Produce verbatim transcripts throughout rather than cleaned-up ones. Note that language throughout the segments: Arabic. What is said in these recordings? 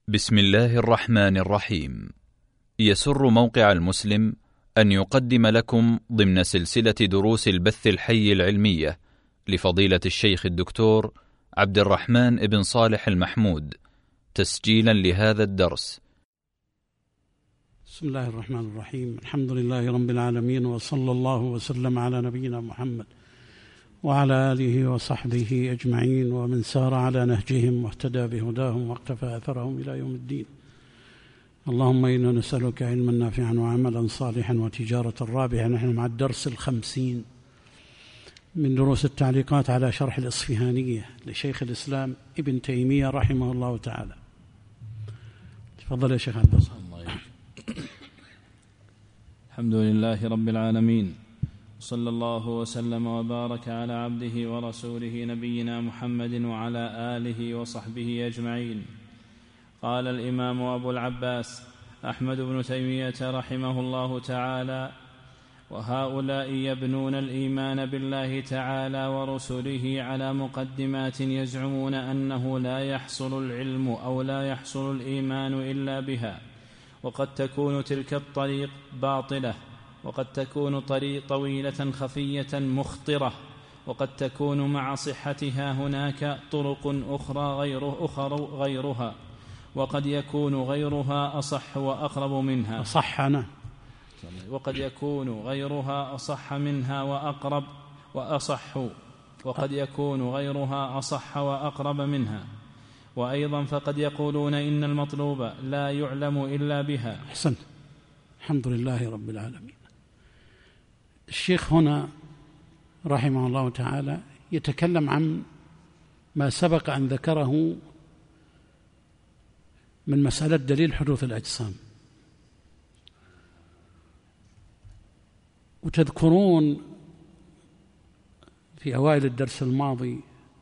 بسم الله الرحمن الرحيم. يسر موقع المسلم أن يقدم لكم ضمن سلسلة دروس البث الحي العلمية لفضيلة الشيخ الدكتور عبد الرحمن بن صالح المحمود تسجيلا لهذا الدرس. بسم الله الرحمن الرحيم. الحمد لله رب العالمين، وصلى الله وسلم على نبينا محمد وعلى آله وصحبه أجمعين، ومن سار على نهجهم واهتدى بهداهم واقتفى أثرهم إلى يوم الدين. اللهم إنا نسألك علما نافعا وعملا صالحا وتجارة رابحة. نحن مع الدرس الخمسين من دروس التعليقات على شرح الإصفهانية لشيخ الإسلام ابن تيمية رحمه الله تعالى. تفضل يا شيخ عبد الله. الحمد لله رب العالمين، صلى الله وسلم وبارك على عبده ورسوله نبينا محمد وعلى آله وصحبه أجمعين. قال الإمام أبو العباس أحمد بن تيمية رحمه الله تعالى: وهؤلاء يبنون الإيمان بالله تعالى ورسله على مقدمات يزعمون أنه لا يحصل العلم أو لا يحصل الإيمان إلا بها، وقد تكون تلك الطريق باطلة، وقد تكون طريق طويلة خفية مخطرة، وقد تكون مع صحتها هناك طرق أخرى غيره أخر غيرها، وقد يكون غيرها أصح وأقرب منها أصحنا وقد يكون غيرها أصح منها وأقرب وأصح وقد يكون غيرها أصح وأقرب منها. وأيضا فقد يقولون إن المطلوب لا يعلم إلا بها. أحسنت. الحمد لله رب العالمين. الشيخ هنا رحمه الله تعالى يتكلم عن ما سبق أن ذكره من مسألة دليل حدوث الأجسام. وتذكرون في أوائل الدرس الماضي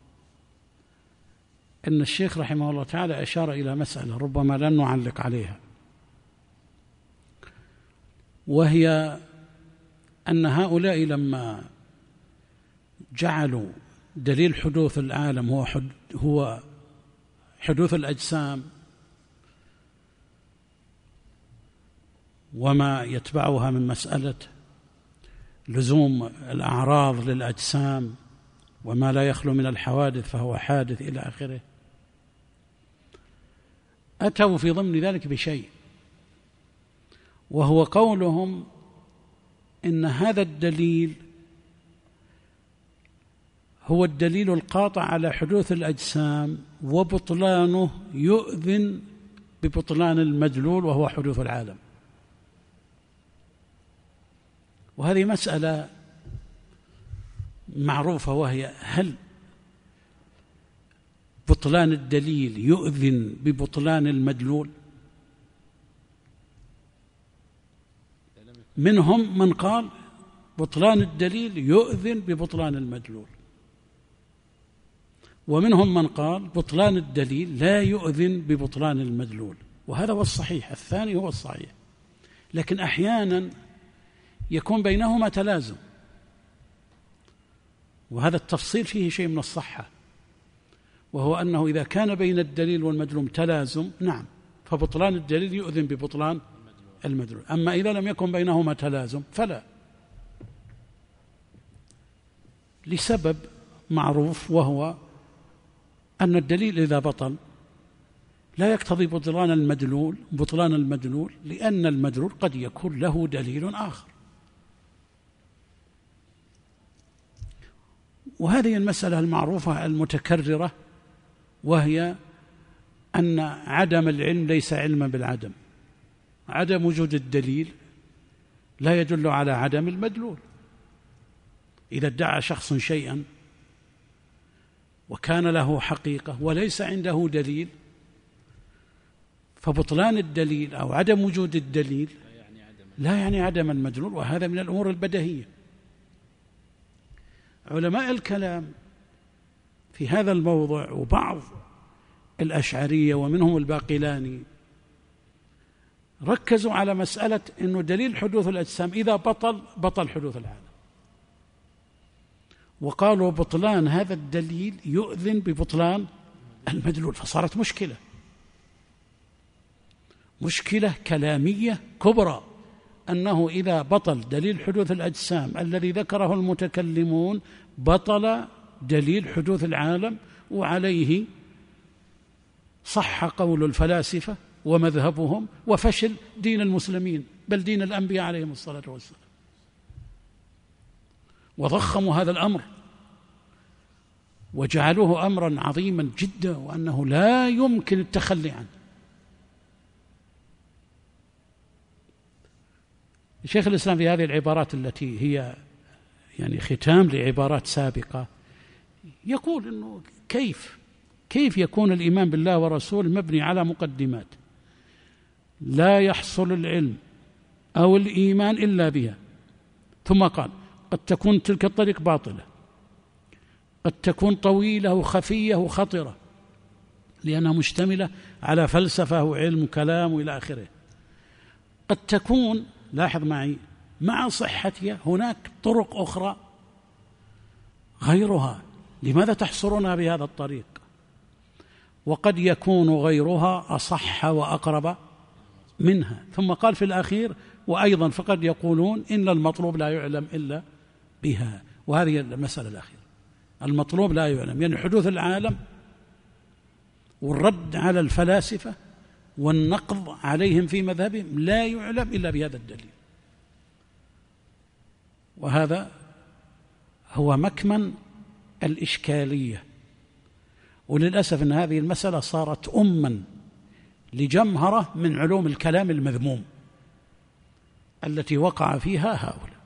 أن الشيخ رحمه الله تعالى أشار إلى مسألة ربما لن نعلق عليها، وهي أن هؤلاء لما جعلوا دليل حدوث العالم هو هو حدوث الأجسام وما يتبعها من مسألة لزوم الأعراض للأجسام وما لا يخلو من الحوادث فهو حادث إلى آخره، أتوا في ضمن ذلك بشيء، وهو قولهم إن هذا الدليل هو الدليل القاطع على حدوث الأجسام، وبطلانه يؤذن ببطلان المدلول وهو حدوث العالم. وهذه مسألة معروفة، وهي هل بطلان الدليل يؤذن ببطلان المدلول؟ منهم من قال بطلان الدليل يؤذن ببطلان المدلول، ومنهم من قال بطلان الدليل لا يؤذن ببطلان المدلول، وهذا هو الصحيح، الثاني هو الصحيح. لكن أحيانا يكون بينهما تلازم، وهذا التفصيل فيه شيء من الصحة، وهو أنه إذا كان بين الدليل والمدلول تلازم نعم فبطلان الدليل يؤذن ببطلان المدلول، أما إذا لم يكن بينهما تلازم فلا، لسبب معروف، وهو أن الدليل إذا بطل لا يقتضي بطلان المدلول بطلان المدلول لأن المدلول قد يكون له دليل آخر. وهذه المسألة المعروفة المتكررة، وهي أن عدم العلم ليس علما بالعدم. عدم وجود الدليل لا يدل على عدم المدلول. إذا ادعى شخص شيئا وكان له حقيقة وليس عنده دليل، فبطلان الدليل أو عدم وجود الدليل لا يعني عدم المدلول، وهذا من الأمور البديهية. علماء الكلام في هذا الموضوع وبعض الأشعرية ومنهم الباقلاني ركزوا على مسألة أنه دليل حدوث الأجسام إذا بطل بطل حدوث العالم، وقالوا بطلان هذا الدليل يؤذن ببطلان المدلول، فصارت مشكلة. مشكلة كلامية كبرى، أنه إذا بطل دليل حدوث الأجسام الذي ذكره المتكلمون بطل دليل حدوث العالم، وعليه صح قول الفلاسفة ومذهبهم، وفشل دين المسلمين بل دين الأنبياء عليهم الصلاة والسلام. وضخموا هذا الأمر وجعلوه أمرا عظيما جدا، وأنه لا يمكن التخلي عنه. شيخ الإسلام في هذه العبارات التي هي يعني ختام لعبارات سابقة يقول إنه كيف كيف يكون الإيمان بالله ورسوله مبني على مقدمات لا يحصل العلم أو الإيمان إلا بها، ثم قال قد تكون تلك الطريق باطلة، قد تكون طويلة وخفية وخطرة لأنها مشتملة على فلسفة وعلم وكلام وإلى آخره، قد تكون، لاحظ معي، مع صحتها هناك طرق أخرى غيرها، لماذا تحصرونها بهذا الطريق؟ وقد يكون غيرها أصح وأقرب منها. ثم قال في الأخير وأيضا فقد يقولون إن المطلوب لا يعلم إلا بها. وهذه المسألة الأخيرة، المطلوب لا يعلم، يعني حدوث العالم والرد على الفلاسفة والنقض عليهم في مذهبهم لا يعلم إلا بهذا الدليل. وهذا هو مكمن الإشكالية. وللأسف أن هذه المسألة صارت أما لجمهرة من علوم الكلام المذموم التي وقع فيها هؤلاء.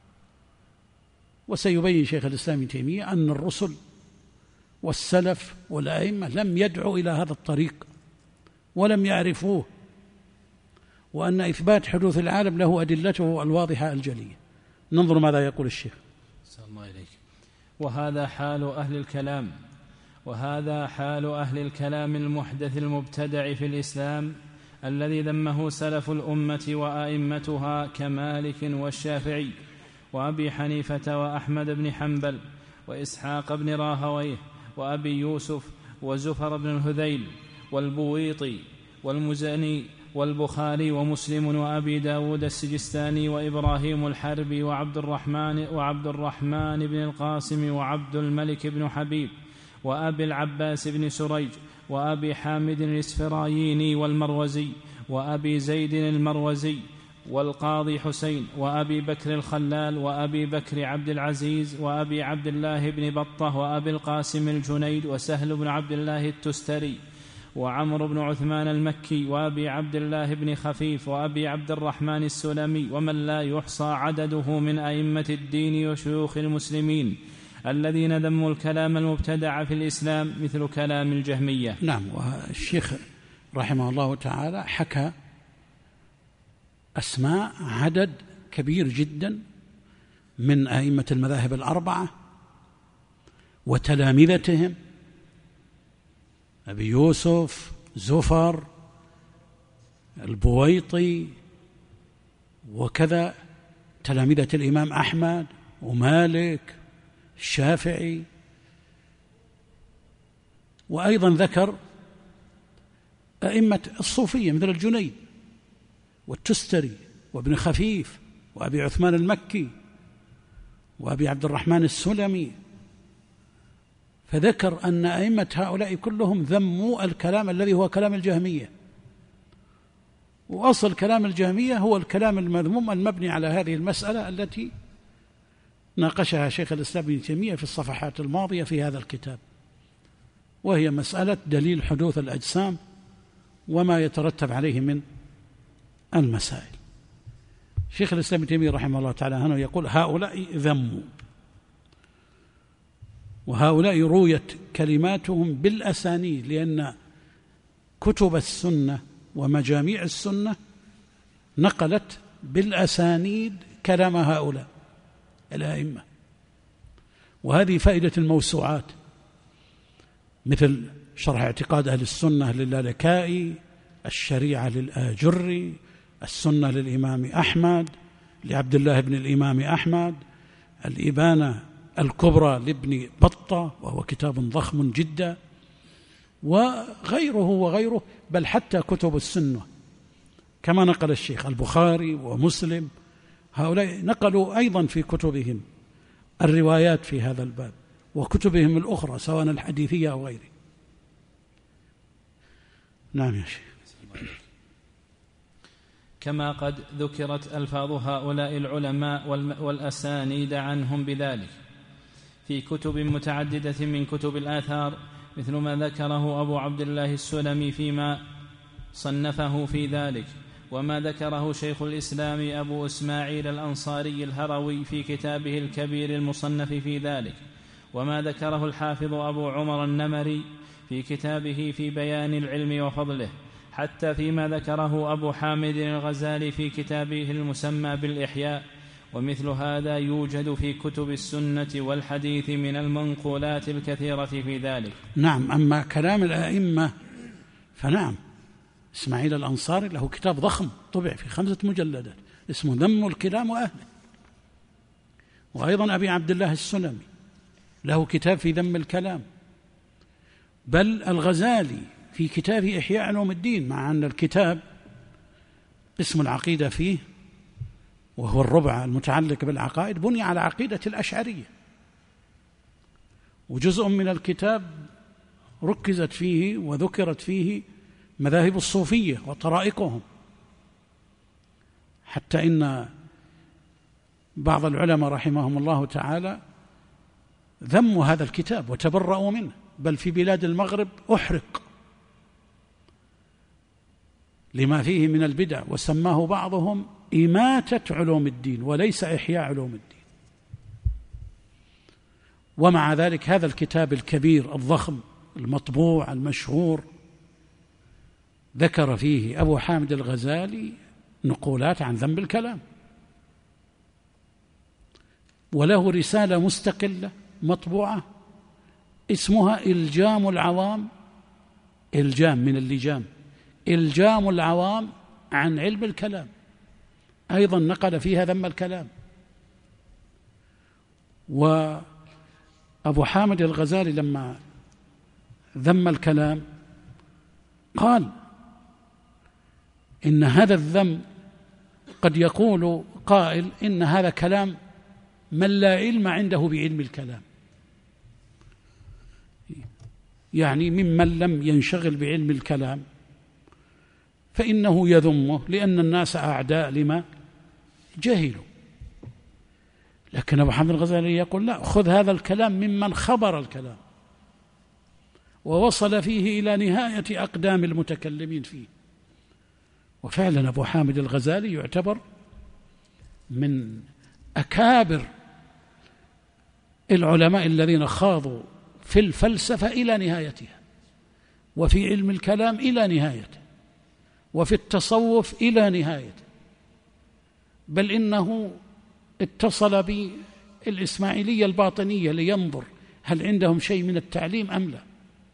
وسيبين شيخ الإسلام ابن تيمية أن الرسل والسلف والأئمة لم يدعوا إلى هذا الطريق ولم يعرفوه، وأن إثبات حدوث العالم له أدلته الواضحة الجلية. ننظر ماذا يقول الشيخ. صلى الله عليك. وهذا حال أهل الكلام وهذا حال أهل الكلام المحدث المبتدع في الإسلام الذي ذمه سلف الأمة وآئمتها كمالك والشافعي وأبي حنيفة وأحمد بن حنبل وإسحاق بن راهويه وأبي يوسف وزفر بن الهذيل والبويطي والمزني والبخاري ومسلم وأبي داود السجستاني وإبراهيم الحربي وعبد الرحمن وعبد الرحمن بن القاسم وعبد الملك بن حبيب وأبي العباس بن سريج وأبي حامد الإسفرايني والمروزي وأبي زيد المروزي والقاضي حسين وأبي بكر الخلال وأبي بكر عبد العزيز وأبي عبد الله بن بطة وأبي القاسم الجنيد وسهل بن عبد الله التستري وعمر بن عثمان المكي وأبي عبد الله بن خفيف وأبي عبد الرحمن السلمي ومن لا يحصى عدده من أئمة الدين وشيوخ المسلمين الذين ذموا الكلام المبتدع في الإسلام مثل كلام الجهمية. نعم. والشيخ رحمه الله تعالى حكى أسماء عدد كبير جدا من أئمة المذاهب الأربعة وتلامذتهم، أبي يوسف، زفر، البويطي، وكذا تلامذة الإمام أحمد ومالك الشافعي. وأيضا ذكر أئمة الصوفية مثل الجنيد والتستري وابن خفيف وأبي عثمان المكي وأبي عبد الرحمن السلمي، فذكر أن أئمة هؤلاء كلهم ذموا الكلام الذي هو كلام الجهمية. وأصل كلام الجهمية هو الكلام المذموم المبني على هذه المسألة التي ناقشها شيخ الإسلام ابن تيمية في الصفحات الماضية في هذا الكتاب، وهي مسألة دليل حدوث الأجسام وما يترتب عليه من المسائل. شيخ الإسلام ابن تيمية رحمه الله تعالى هنا يقول هؤلاء ذموا، وهؤلاء رويت كلماتهم بالأسانيد، لأن كتب السنة ومجاميع السنة نقلت بالأسانيد كلام هؤلاء الأئمة. وهذه فائدة الموسوعات مثل شرح اعتقاد أهل السنة للالكائي، الشريعة للآجري، السنة للإمام أحمد لعبد الله بن الإمام أحمد، الإبانة الكبرى لابن بطة وهو كتاب ضخم جدا، وغيره وغيره، بل حتى كتب السنة كما نقل الشيخ البخاري ومسلم، هؤلاء نقلوا أيضا في كتبهم الروايات في هذا الباب وكتبهم الأخرى سواء الحديثية أو غيره. نعم يا شيخ. كما قد ذكرت ألفاظ هؤلاء العلماء والأسانيد عنهم بذلك في كتب متعددة من كتب الآثار، مثل ما ذكره أبو عبد الله السلمي فيما صنفه في ذلك، وما ذكره شيخ الإسلام أبو إسماعيل الأنصاري الهروي في كتابه الكبير المصنف في ذلك، وما ذكره الحافظ أبو عمر النمري في كتابه في بيان العلم وفضله، حتى فيما ذكره أبو حامد الغزالي في كتابه المسمى بالإحياء. ومثل هذا يوجد في كتب السنة والحديث من المنقولات الكثيرة في ذلك. نعم. أما كلام الأئمة فنعم، إسماعيل الأنصاري له كتاب ضخم طبع في خمسة مجلدات اسمه ذم الكلام وأهله، وأيضا أبي عبد الله السلمي له كتاب في ذم الكلام، بل الغزالي في كتابه إحياء علوم الدين، مع أن الكتاب اسم العقيدة فيه وهو الربع المتعلق بالعقائد بني على عقيدة الأشعرية، وجزء من الكتاب ركزت فيه وذكرت فيه مذاهب الصوفية وطرائقهم، حتى إن بعض العلماء رحمهم الله تعالى ذموا هذا الكتاب وتبرأوا منه، بل في بلاد المغرب أحرق لما فيه من البدع، وسماه بعضهم إماتة علوم الدين وليس إحياء علوم الدين. ومع ذلك هذا الكتاب الكبير الضخم المطبوع المشهور ذكر فيه أبو حامد الغزالي نقولات عن ذم الكلام، وله رسالة مستقلة مطبوعة اسمها إلجام العوام، إلجام من اللجام، إلجام العوام عن علم الكلام، أيضا نقل فيها ذم الكلام. وأبو حامد الغزالي لما ذم الكلام قال إن هذا الذم قد يقول قائل إن هذا كلام من لا علم عنده بعلم الكلام، يعني ممن لم ينشغل بعلم الكلام فإنه يذمه لأن الناس أعداء لما جهلوا. لكن أبو حامد الغزالي يقول لا، خذ هذا الكلام ممن خبر الكلام ووصل فيه إلى نهاية أقدام المتكلمين فيه. وفعلا أبو حامد الغزالي يعتبر من أكابر العلماء الذين خاضوا في الفلسفة إلى نهايتها، وفي علم الكلام إلى نهايته، وفي التصوف إلى نهايته، بل إنه اتصل بالإسماعيلية الباطنية لينظر هل عندهم شيء من التعليم أم لا.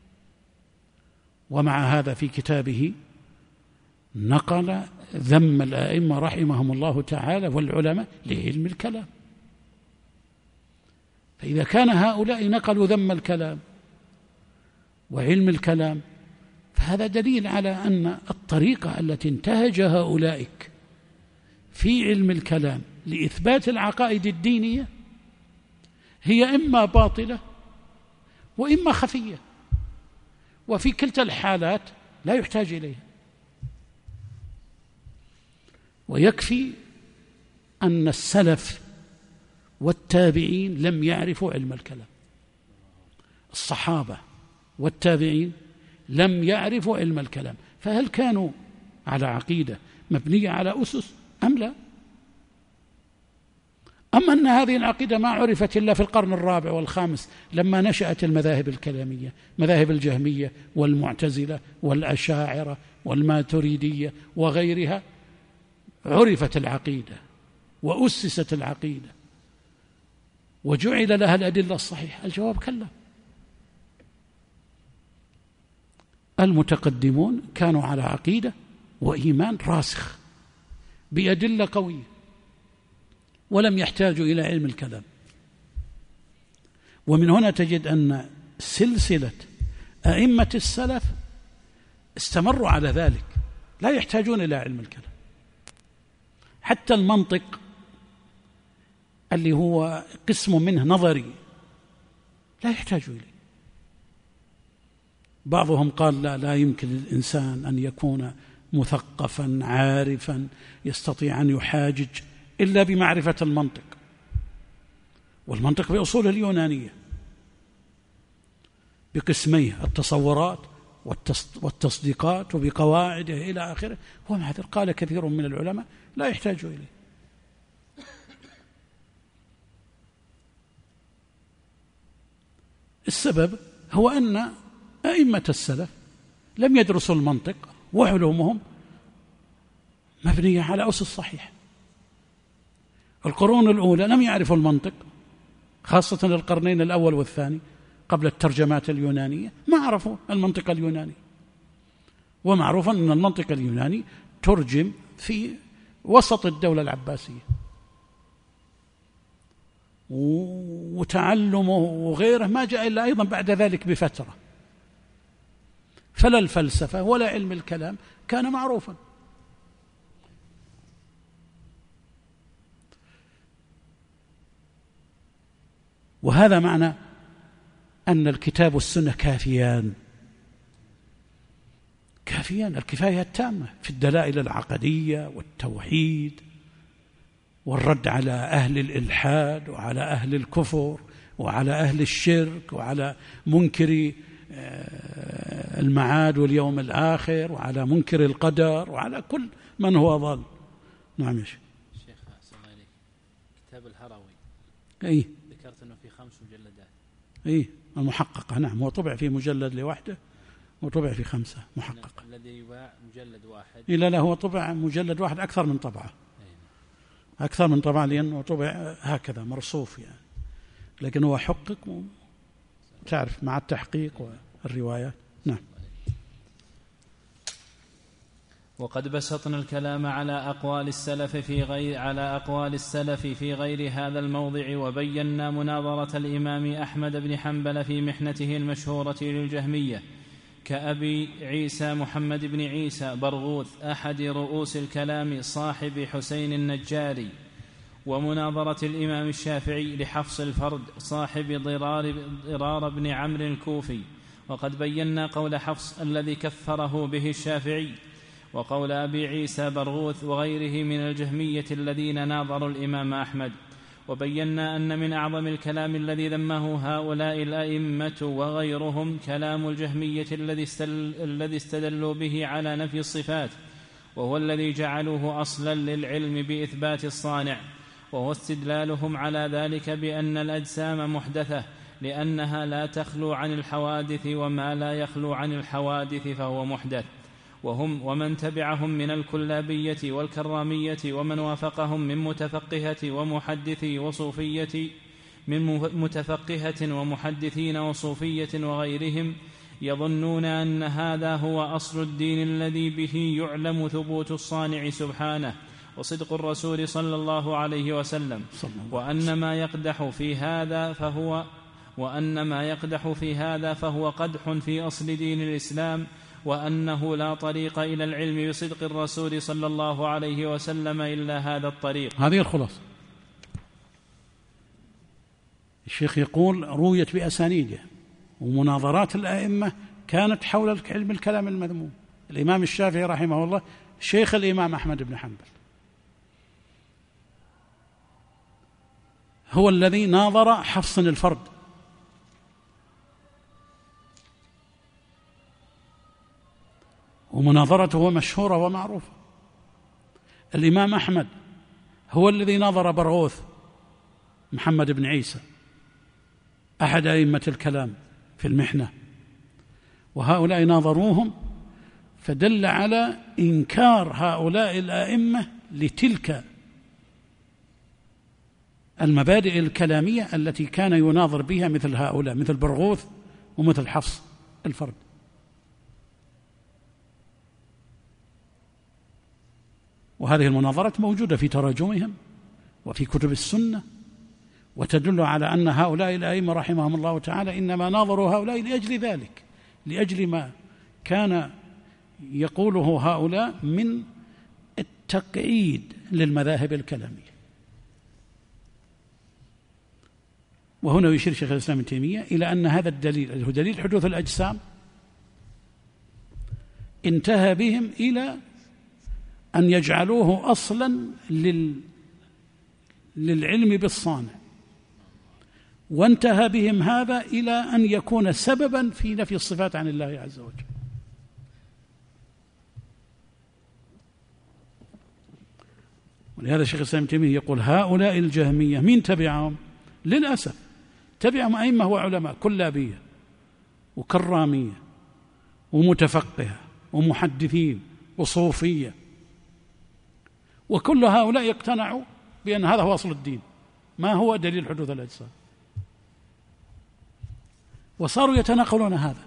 ومع هذا في كتابه نقل ذم الآئمة رحمهم الله تعالى والعلماء لعلم الكلام. فإذا كان هؤلاء نقلوا ذم الكلام وعلم الكلام فهذا دليل على أن الطريقة التي انتهجها أولئك في علم الكلام لإثبات العقائد الدينية هي إما باطلة وإما خفية، وفي كلتا الحالات لا يحتاج إليها. ويكفي أن السلف والتابعين لم يعرفوا علم الكلام، الصحابة والتابعين لم يعرفوا علم الكلام، فهل كانوا على عقيدة مبنية على أسس أم لا؟ أما أن هذه العقيدة ما عرفت إلا في القرن الرابع والخامس لما نشأت المذاهب الكلامية، مذاهب الجهمية والمعتزلة والأشاعرة والماتريدية وغيرها، عرفت العقيدة وأسست العقيدة وجعل لها الأدلة الصحيحة. الجواب كلا، المتقدمون كانوا على عقيدة وإيمان راسخ بأدلة قوية ولم يحتاجوا إلى علم الكلام. ومن هنا تجد أن سلسلة أئمة السلف استمروا على ذلك، لا يحتاجون إلى علم الكلام. حتى المنطق اللي هو قسم منه نظري لا يحتاج إليه. بعضهم قال لا لا يمكن للإنسان أن يكون مثقفا عارفا يستطيع أن يحاجج إلا بمعرفة المنطق، والمنطق بأصوله اليونانية بقسميه التصورات والتصديقات وبقواعده إلى آخره، ومع ذلك قال كثير من العلماء لا يحتاج إليه. السبب هو أن أئمة السلف لم يدرسوا المنطق، وعلومهم مبنية على أسس صحيحة. القرون الأولى لم يعرفوا المنطق، خاصة القرنين الأول والثاني قبل الترجمات اليونانية ما عرفوا المنطق اليوناني، ومعروف أن المنطق اليوناني ترجم في وسط الدولة العباسية، وتعلمه وغيره ما جاء إلا أيضا بعد ذلك بفترة، فلا الفلسفة ولا علم الكلام كان معروفا. وهذا معنى أن الكتاب والسنة كافيان كافيان الكفاية التامة في الدلائل العقدية والتوحيد والرد على أهل الإلحاد وعلى أهل الكفر وعلى أهل الشرك وعلى منكر المعاد واليوم الآخر وعلى منكر القدر وعلى كل من هو ضال. نعم يا شيخ. شيخ أحسن عليك، كتاب الهروي أي ذكرت أنه في خمس مجلدات. أي المحققة، نعم، هو طبع في مجلد لوحده وطبع في خمسة محققة. الذي يباع مجلد واحد؟ إلا لا، هو طبع مجلد واحد أكثر من طبعة، أكثر من طبعة لأنه طبع هكذا مرصوف يعني، لكن هو حقق تعرف مع التحقيق والروايات. نعم. وقد بسطنا الكلام على أقوال السلف في غير على أقوال السلف في غير هذا الموضع، وبينا مناظرة الإمام أحمد بن حنبل في محنته المشهورة للجهمية كأبي عيسى محمد بن عيسى برغوث أحد رؤوس الكلام صاحب حسين النجاري، ومناظرة الإمام الشافعي لحفص الفرد صاحب ضرار, ضرار بن عمرو الكوفي. وقد بينا قول حفص الذي كفره به الشافعي، وقول أبي عيسى برغوث وغيره من الجهمية الذين ناظروا الإمام أحمد. وبينا أن من أعظم الكلام الذي ذمه هؤلاء الأئمة وغيرهم كلام الجهمية الذي استدلوا به على نفي الصفات، وهو الذي جعلوه أصلا للعلم بإثبات الصانع، وهو استدلالهم على ذلك بأن الأجسام محدثة لأنها لا تخلو عن الحوادث، وما لا يخلو عن الحوادث فهو محدث. وهم ومن تبعهم من الكلابية والكرامية ومن وافقهم من متفقهة ومحدثي وصوفية من متفقهة ومحدثين وصوفية وغيرهم يظنون أن هذا هو أصل الدين الذي به يعلم ثبوت الصانع سبحانه وصدق الرسول صلى الله عليه وسلم، وأن ما يقدح في هذا فهو وأن ما يقدح في هذا فهو قدح في أصل دين الإسلام، وأنه لا طريق إلى العلم بصدق الرسول صلى الله عليه وسلم إلا هذا الطريق. هذه الخلاصة. الشيخ يقول رويت بأسانيده، ومناظرات الأئمة كانت حول علم الكلام المذموم. الإمام الشافعي رحمه الله شيخ الإمام أحمد بن حنبل، هو الذي ناظر حفص الفرد، ومناظرته مشهورة ومعروفة. الإمام أحمد هو الذي ناظر برغوث محمد بن عيسى أحد أئمة الكلام في المحنة، وهؤلاء ناظروهم، فدل على إنكار هؤلاء الأئمة لتلك المبادئ الكلامية التي كان يناظر بها مثل هؤلاء، مثل برغوث ومثل حفص الفرد. وهذه المناظرات موجودة في تراجمهم وفي كتب السنة، وتدل على أن هؤلاء الأئمة رحمهم الله تعالى إنما ناظروا هؤلاء لأجل ذلك، لأجل ما كان يقوله هؤلاء من تقعيد للمذاهب الكلامية. وهنا يشير شيخ الإسلام ابن تيمية إلى أن هذا الدليل اللي هو دليل حدوث الأجسام انتهى بهم إلى أن يجعلوه أصلا لل للعلم بالصانع، وانتهى بهم هذا إلى أن يكون سببا في نفي الصفات عن الله عز وجل. ولهذا شيخ الإسلام ابن تيمية يقول هؤلاء الجهمية مين تبعهم؟ للأسف تبعهم أئمة وعلماء كلابية وكرامية ومتفقهة ومحدثين وصوفية، وكل هؤلاء يقتنعوا بأن هذا هو أصل الدين، ما هو دليل حدوث الأجسام، وصاروا يتناقلون هذا،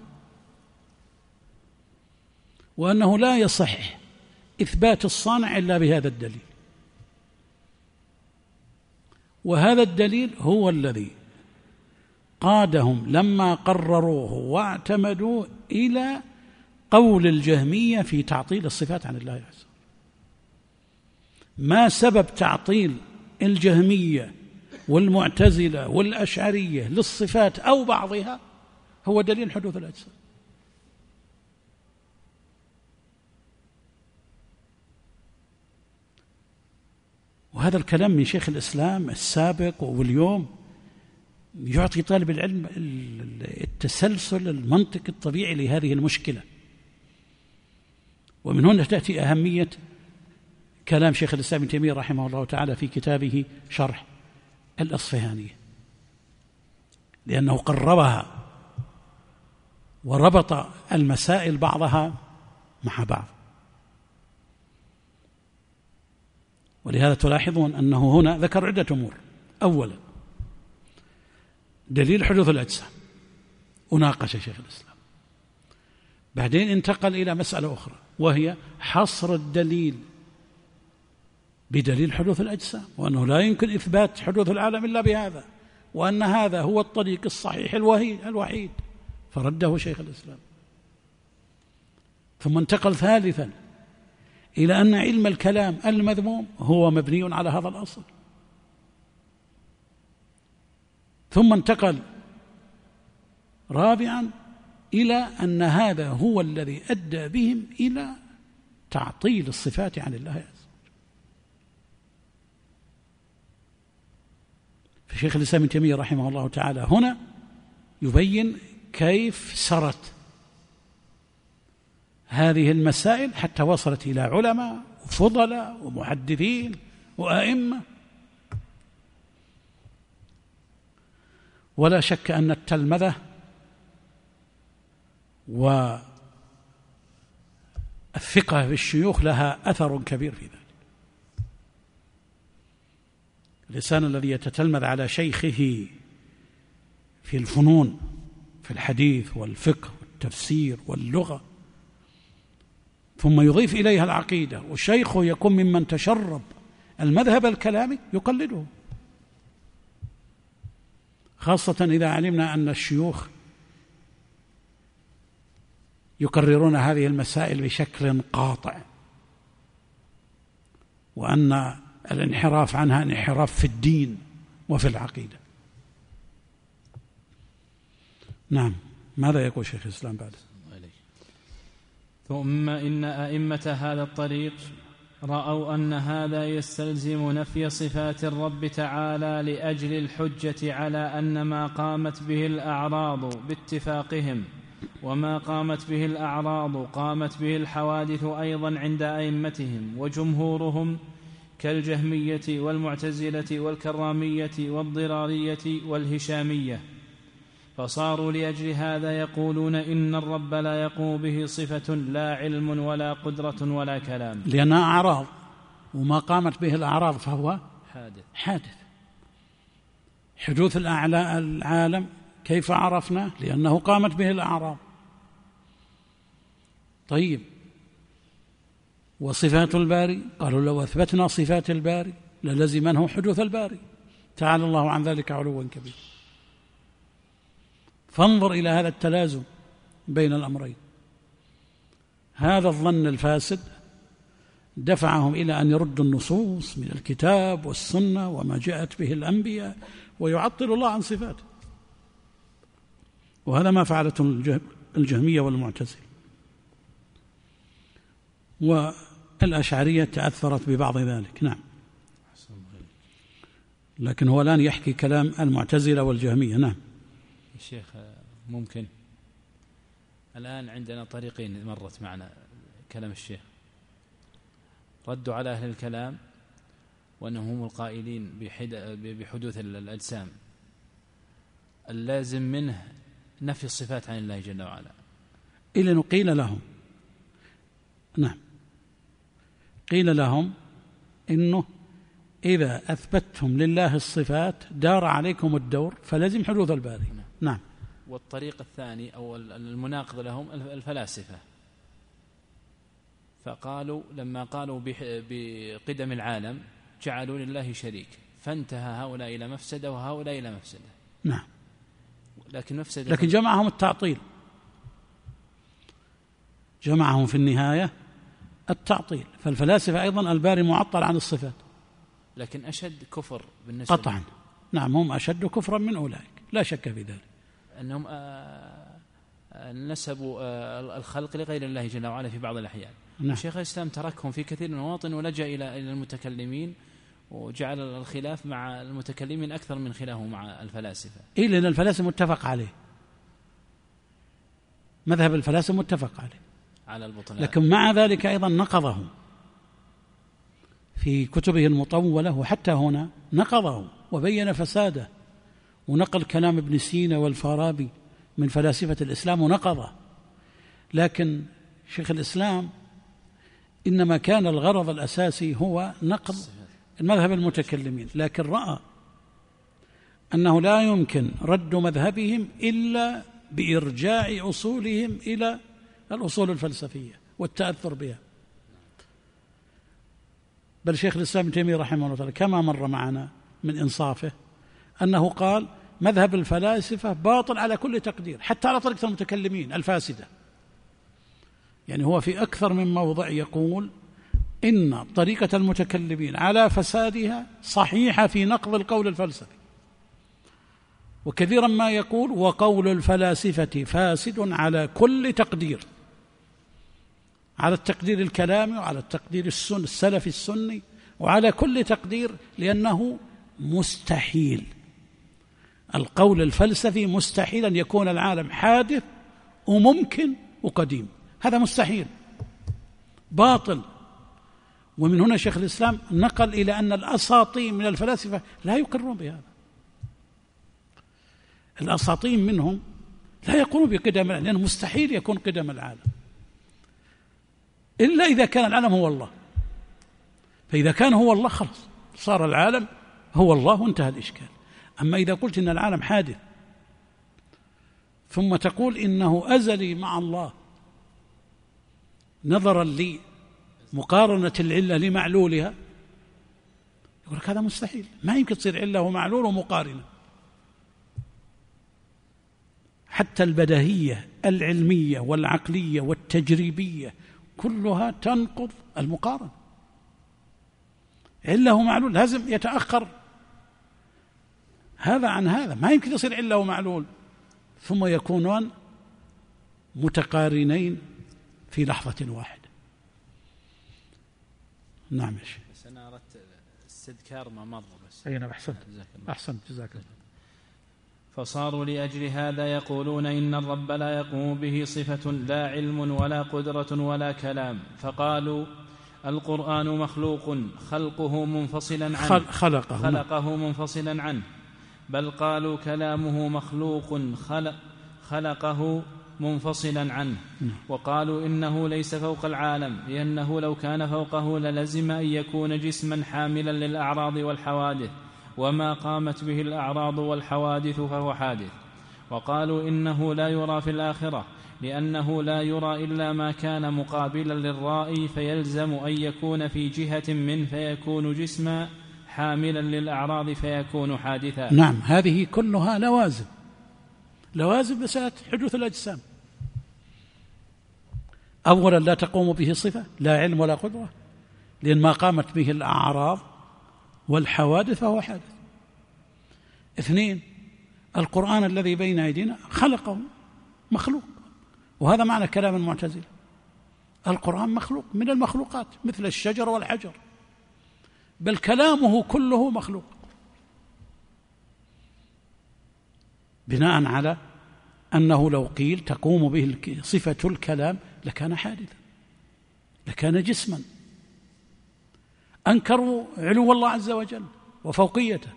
وأنه لا يصح إثبات الصانع إلا بهذا الدليل. وهذا الدليل هو الذي قادهم لما قرروه واعتمدوا إلى قول الجهمية في تعطيل الصفات عن الله عز وجل. ما سبب تعطيل الجهمية والمعتزلة والأشعرية للصفات أو بعضها هو دليل حدوث الأجسام. وهذا الكلام من شيخ الإسلام السابق واليوم يعطي طالب العلم التسلسل المنطقي الطبيعي لهذه المشكلة. ومن هنا تأتي أهمية كلام شيخ الإسلام ابن تيمية رحمه الله تعالى في كتابه شرح الأصفهانية، لأنه قربها وربط المسائل بعضها مع بعض. ولهذا تلاحظون أنه هنا ذكر عدة أمور. أولا دليل حدوث الأجسام وناقش شيخ الإسلام، بعدين انتقل إلى مسألة أخرى وهي حصر الدليل بدليل حدوث الأجسام، وأنه لا يمكن إثبات حدوث العالم إلا بهذا، وأن هذا هو الطريق الصحيح الوحيد، فرده شيخ الإسلام. ثم انتقل ثالثا إلى أن علم الكلام المذموم هو مبني على هذا الأصل. ثم انتقل رابعا إلى أن هذا هو الذي أدى بهم إلى تعطيل الصفات عن الله عز وجل. فشيخ الإسلام ابن تيمية رحمه الله تعالى هنا يبين كيف سرت هذه المسائل حتى وصلت إلى علماء وفضلاء ومحدثين وأئمة. ولا شك أن التلمذة والثقة بالشيوخ لها أثر كبير في ذلك. الإنسان الذي يتتلمذ على شيخه في الفنون، في الحديث والفقه والتفسير واللغة، ثم يضيف إليها العقيدة، وشيخه يكون ممن تشرب المذهب الكلامي، يقلده، خاصة إذا علمنا أن الشيوخ يكررون هذه المسائل بشكل قاطع، وأن الانحراف عنها انحراف في الدين وفي العقيدة. نعم، ماذا يقول شيخ الإسلام بعد؟ ثم إن أئمة هذا الطريق رأوا أن هذا يستلزم نفي صفات الرب تعالى لأجل الحجة على أن ما قامت به الأعراض باتفاقهم، وما قامت به الأعراض قامت به الحوادث أيضا عند أئمتهم وجمهورهم كالجهمية والمعتزلة والكرامية والضرارية والهشامية، فصاروا لأجل هذا يقولون إن الرب لا يقوم به صفة لا علم ولا قدرة ولا كلام، لأنها أعراض، وما قامت به الأعراض فهو حادث. حادث. حدوث العالم كيف عرفنا؟ لأنه قامت به الأعراض. طيب، وصفات الباري قالوا لو أثبتنا صفات الباري للزمنه حدوث الباري، تعالى الله عن ذلك علوا كبير. فانظر إلى هذا التلازم بين الأمرين. هذا الظن الفاسد دفعهم إلى أن يردوا النصوص من الكتاب والسنة وما جاءت به الأنبياء ويعطل الله عن صفاته، وهذا ما فعلته الجهمية والمعتزلة. والأشعرية تأثرت ببعض ذلك. نعم، لكن هو الآن يحكي كلام المعتزلة والجهمية. نعم الشيخ، ممكن الآن عندنا طريقين مرت معنا كلام الشيخ، ردوا على أهل الكلام وأنهم هم القائلين بحدوث الأجسام، اللازم منه نفي الصفات عن الله جل وعلا، إلا أنه قيل لهم، نعم قيل لهم إنه إذا أثبتتم لله الصفات دار عليكم الدور فلازم حدوث الباري. نعم. نعم. والطريق الثاني أو المناقض لهم الفلاسفة، فقالوا لما قالوا بقدم العالم جعلوا لله شريك، فانتهى هؤلاء إلى مفسدة وهؤلاء إلى مفسدة. نعم، لكن مفسدة لكن جمعهم التعطيل، جمعهم في النهاية التعطيل. فالفلاسفة أيضا الباري معطل عن الصفات، لكن أشد كفر بالنسبة قطعا. نعم، هم أشد كفرا من أولئك، لا شك في ذلك، أنهم نسبوا الخلق لغير الله جل وعلا في بعض الأحيان. نعم. شيخ الإسلام تركهم في كثير من المواطن ولجأ إلى المتكلمين وجعل الخلاف مع المتكلمين أكثر من خلافه مع الفلاسفة. إيه، لأن الفلاسفة متفق عليه، مذهب الفلاسفة متفق عليه على البطلان، لكن مع ذلك أيضا نقضه في كتبه المطولة، وحتى هنا نقضه وبين فساده، ونقل كلام ابن سينا والفارابي من فلاسفة الإسلام ونقضه. لكن شيخ الإسلام إنما كان الغرض الأساسي هو نقض المذهب المتكلمين، لكن رأى أنه لا يمكن رد مذهبهم إلا بإرجاع أصولهم إلى الأصول الفلسفية والتأثر بها. بل شيخ الإسلام ابن تيمية رحمه الله تعالى كما مر معنا من إنصافه أنه قال مذهب الفلاسفة باطل على كل تقدير، حتى على طريقة المتكلمين الفاسدة. يعني هو في أكثر من موضع يقول إن طريقة المتكلمين على فسادها صحيحة في نقض القول الفلسفي، وكثيرا ما يقول وقول الفلاسفة فاسد على كل تقدير، على التقدير الكلامي وعلى التقدير السن السلفي السني وعلى كل تقدير، لأنه مستحيل القول الفلسفي مستحيل أن يكون العالم حادث وممكن وقديم، هذا مستحيل باطل. ومن هنا شيخ الإسلام نقل إلى أن الأساطين من الفلاسفة لا يقرون بهذا، الأساطين منهم لا يقولون بقدم العالم، لأنه مستحيل يكون قدم العالم إلا إذا كان العالم هو الله، فإذا كان هو الله خلاص صار العالم هو الله وانتهى الإشكال. أما إذا قلت إن العالم حادث ثم تقول إنه أزلي مع الله نظرا لمقارنة العلة لمعلولها، يقول لك هذا مستحيل، ما يمكن تصير علة ومعلول ومقارنة. حتى البديهية العلمية والعقلية والتجريبية كلها تنقض المقارنة، علة ومعلول لازم يتأخر هذا عن هذا، ما يمكن يصير علة ومعلول ثم يكونون متقارنين في لحظة واحدة. نعم يا شيخ. بس أنا أردت استذكار ما مر بس. أي نعم، أحسنت أحسنت جزاك الله. فصاروا لأجل هذا يقولون إن الرب لا يقوم به صفة لا علم ولا قدرة ولا كلام، فقالوا القرآن مخلوق خلقه منفصلا عنه خلقه, خلقه منفصلا عنه، بل قالوا كلامه مخلوق خلق خلقه منفصلا عنه، وقالوا إنه ليس فوق العالم، لأنه لو كان فوقه للزم أن يكون جسما حاملا للأعراض والحوادث، وما قامت به الأعراض والحوادث فهو حادث. وقالوا إنه لا يرى في الآخرة، لأنه لا يرى إلا ما كان مقابلا للرائي، فيلزم أن يكون في جهة منه فيكون جسما حاملا للأعراض فيكون حادثا. نعم، هذه كلها لوازم لوازم مسألة حدوث الأجسام. أولا لا تقوم به صفة لا علم ولا قدرة، لأن ما قامت به الأعراض والحوادث فهو حادث. اثنين، القرآن الذي بين أيدينا خلقه مخلوق، وهذا معنى كلام المعتزلة، القرآن مخلوق من المخلوقات مثل الشجر والحجر، بل كلامه كله مخلوق، بناء على أنه لو قيل تقوم به صفة الكلام لكان حادثا، لكان جسما. أنكروا علو الله عز وجل وفوقيته،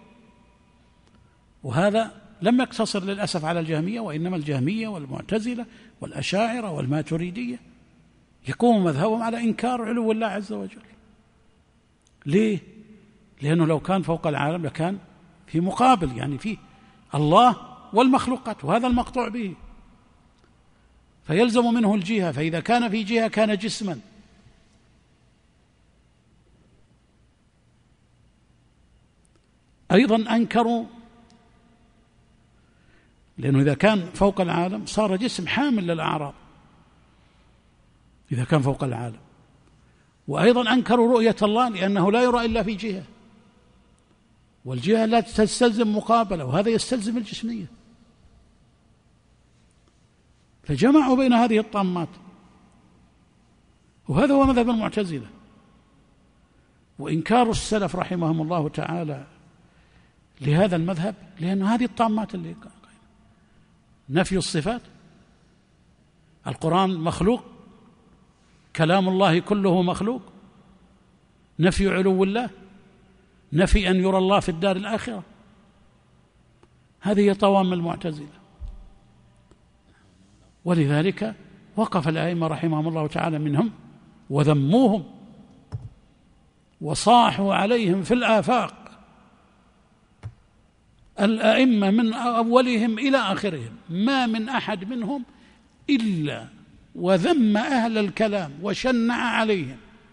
وهذا لم يقتصر للأسف على الجهمية، وإنما الجهمية والمعتزلة والأشاعرة والماتريدية يقوم مذهبهم على إنكار علو الله عز وجل. ليه؟ لأنه لو كان فوق العالم لكان في مقابل، يعني فيه الله والمخلوقات، وهذا المقطوع به، فيلزم منه الجهة، فإذا كان في جهة كان جسما. أيضا أنكروا، لأنه إذا كان فوق العالم صار جسم حامل للأعراض إذا كان فوق العالم. وأيضا أنكروا رؤية الله لأنه لا يرى إلا في جهة، والجهة لا تستلزم مقابلة، وهذا يستلزم الجسمية. فجمعوا بين هذه الطامات، وهذا هو مذهب المعتزلة. وإنكار السلف رحمهم الله تعالى لهذا المذهب، لأن هذه الطامات اللي نفي الصفات، القرآن مخلوق، كلام الله كله مخلوق، نفي علو الله، نفي أن يرى الله في الدار الآخرة، هذه هي طوام المعتزلة. ولذلك وقف الأئمة رحمهم الله تعالى منهم وذموهم وصاحوا عليهم في الآفاق، الأئمة من أولهم إلى آخرهم ما من أحد منهم إلا وذم أهل الكلام وشنع عليهم.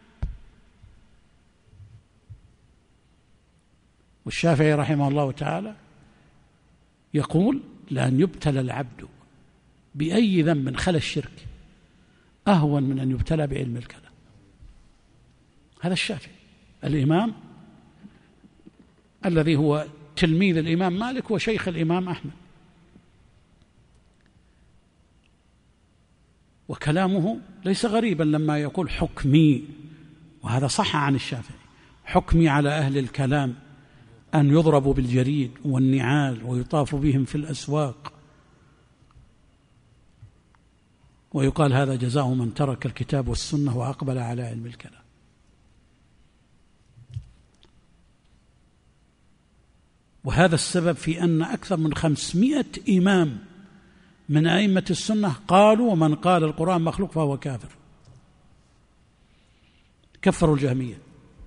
والشافعي رحمه الله تعالى يقول: لأن يبتلى العبد بأي ذنب خلا الشرك أهون من أن يبتلى بعلم الكلام. هذا الشافعي الإمام الذي هو تلميذ الإمام مالك وشيخ الإمام أحمد، وكلامه ليس غريبا لما يقول حكمي، وهذا صح عن الشافعي، حكمي على أهل الكلام أن يضربوا بالجريد والنعال ويطاف بهم في الأسواق، ويقال هذا جزاء من ترك الكتاب والسنة وأقبل على علم الكلام. وهذا السبب في أن أكثر من خمسمائة إمام من أئمة السنة قالوا: ومن قال القرآن مخلوق فهو كافر، كفروا الجهمية.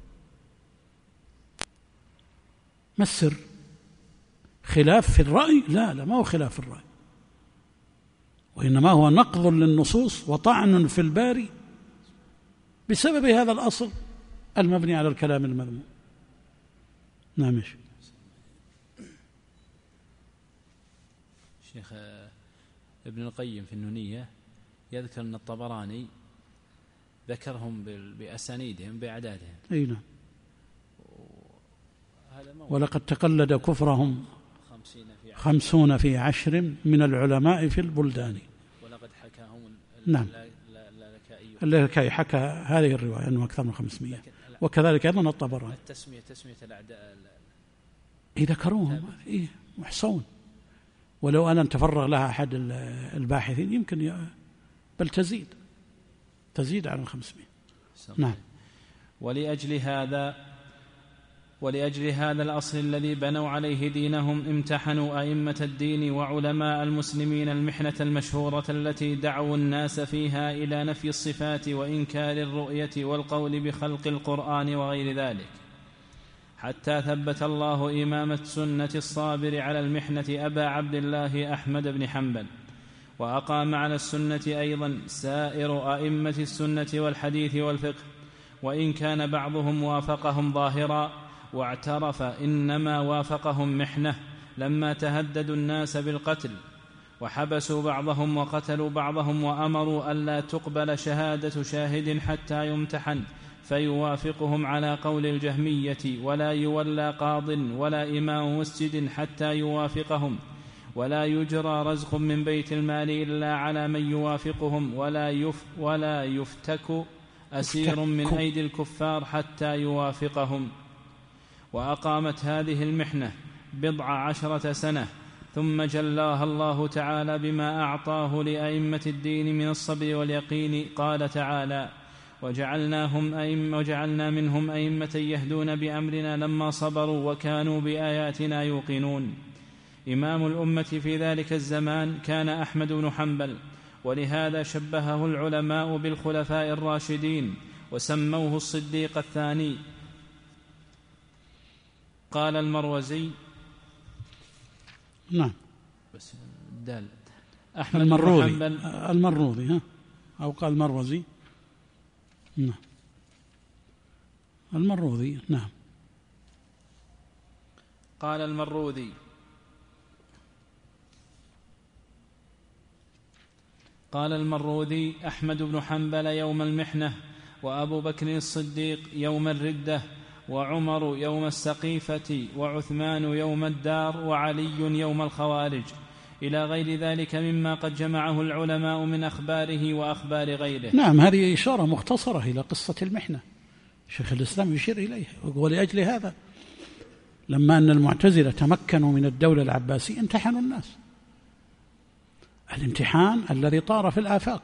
ما السر؟ خلاف في الرأي؟ لا لا، ما هو خلاف في الرأي، وإنما هو نقض للنصوص وطعن في الباري بسبب هذا الأصل المبني على الكلام المذموم. نعم. شيخ ابن القيم في النونية يذكر أن الطبراني ذكرهم بأسانيدهم بأعدادهم. أي نعم. ولقد تقلد كفرهم خمسون في عشر من العلماء في البلدان. ولقد حكاهم نعم اللالكائي حكى هذه الرواية أنه أكثر من خمسمائة، وكذلك أيضا الطبراني. التسمية تسمية الأعداء إيه ذكروهم، إيه محصون، ولو أن تفرغ لها أحد الباحثين يمكن ي... بل تزيد تزيد على الخمسمائة. نعم. ولأجل هذا ولأجل هذا الأصل الذي بنوا عليه دينهم امتحنوا أئمة الدين وعلماء المسلمين المحنة المشهورة التي دعوا الناس فيها إلى نفي الصفات وإنكار الرؤية والقول بخلق القرآن وغير ذلك، حتى ثبت الله إمام السنة الصابر على المحنة أبا عبد الله أحمد بن حنبل، وأقام على السنة أيضا سائر أئمة السنة والحديث والفقه، وإن كان بعضهم وافقهم ظاهرا واعترف إنما وافقهم محنة لما تهددوا الناس بالقتل، وحبسوا بعضهم وقتلوا بعضهم، وأمروا ألا تقبل شهادة شاهد حتى يمتحن فيوافقهم على قول الجهمية، ولا يولى قاض ولا إمام مسجد حتى يوافقهم، ولا يجرى رزق من بيت المال إلا على من يوافقهم، ولا, يف ولا يفتك أسير من أيدي الكفار حتى يوافقهم. وأقامت هذه المحنة بضع عشرة سنة، ثم جلاها الله تعالى بما أعطاه لأئمة الدين من الصبر واليقين. قال تعالى: وجعلناهم أئمة وجعلنا منهم أئمة يهدون بأمرنا لما صبروا وكانوا بآياتنا يوقنون. إمام الأمة في ذلك الزمان كان أحمد بن حنبل، ولهذا شبهه العلماء بالخلفاء الراشدين وسموه الصديق الثاني. قال المروزي نعم بس الدال أحمد المروذي بن حنبل المروذي ها أو قال المروزي نعم المروذي نعم قال المروذي قال المروذي أحمد بن حنبل يوم المحنة، وأبو بكر الصديق يوم الردة، وعمر يوم السقيفة، وعثمان يوم الدار، وعلي يوم الخوارج، إلى غير ذلك مما قد جمعه العلماء من أخباره وأخبار غيره. نعم، هذه إشارة مختصرة إلى قصة المحنة، شيخ الإسلام يشير إليها. ولأجل هذا لما أن المعتزلة تمكنوا من الدولة العباسية امتحنوا الناس، الامتحان الذي طار في الآفاق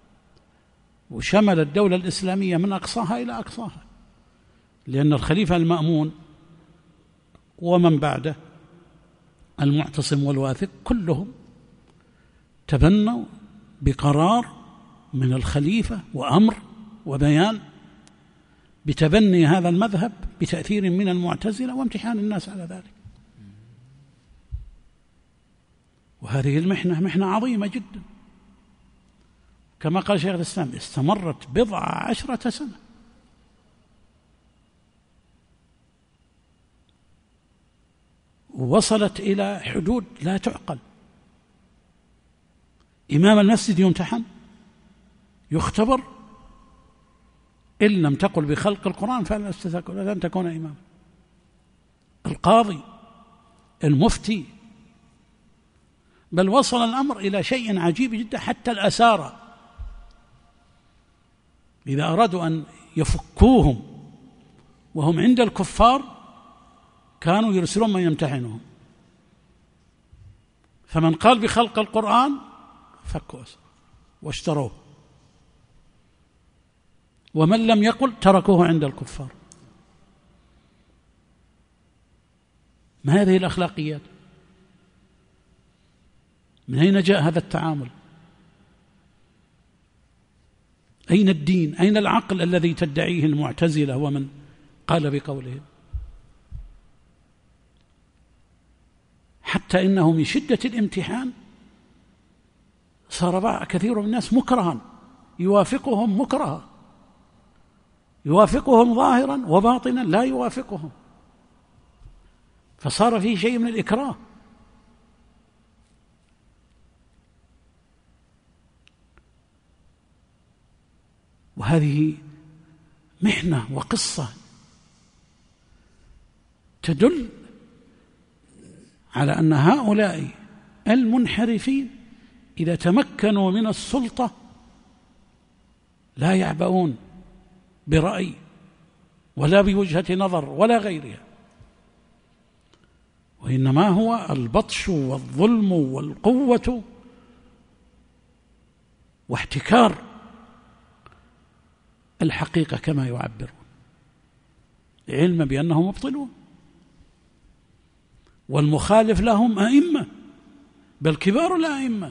وشمل الدولة الإسلامية من أقصاها إلى أقصاها، لأن الخليفة المأمون ومن بعده المعتصم والواثق كلهم تبنوا بقرار من الخليفة وأمر وبيان بتبني هذا المذهب بتأثير من المعتزلة وامتحان الناس على ذلك. وهذه المحنة محنة عظيمة جدا، كما قال شيخ الإسلام استمرت بضع عشرة سنة. ووصلت إلى حدود لا تعقل. إمام المسجد يمتحن يختبر، إن لم تقل بخلق القرآن فلن تكون إمام. القاضي، المفتي، بل وصل الأمر إلى شيء عجيب جدا، حتى الأسارى إذا أرادوا أن يفكوهم وهم عند الكفار كانوا يرسلون من يمتحنهم، فمن قال بخلق القرآن فكوا واشتروه، ومن لم يقل تركوه عند الكفار. ما هذه الأخلاقيات؟ من أين جاء هذا التعامل؟ أين الدين؟ أين العقل الذي تدعيه المعتزلة ومن قال بقولهم؟ حتى إنه من شدة الامتحان صار كثير من الناس مكرها، يوافقهم مكرها، يوافقهم ظاهرا وباطنا لا يوافقهم، فصار فيه شيء من الإكراه. وهذه محنة وقصة تدل على أن هؤلاء المنحرفين إذا تمكنوا من السلطة لا يعبؤون برأي ولا بوجهة نظر ولا غيرها، وإنما هو البطش والظلم والقوة واحتكار الحقيقة كما يعبرون، علما بأنهم مبطلون. والمخالف لهم أئمة، بل كبار الأئمة،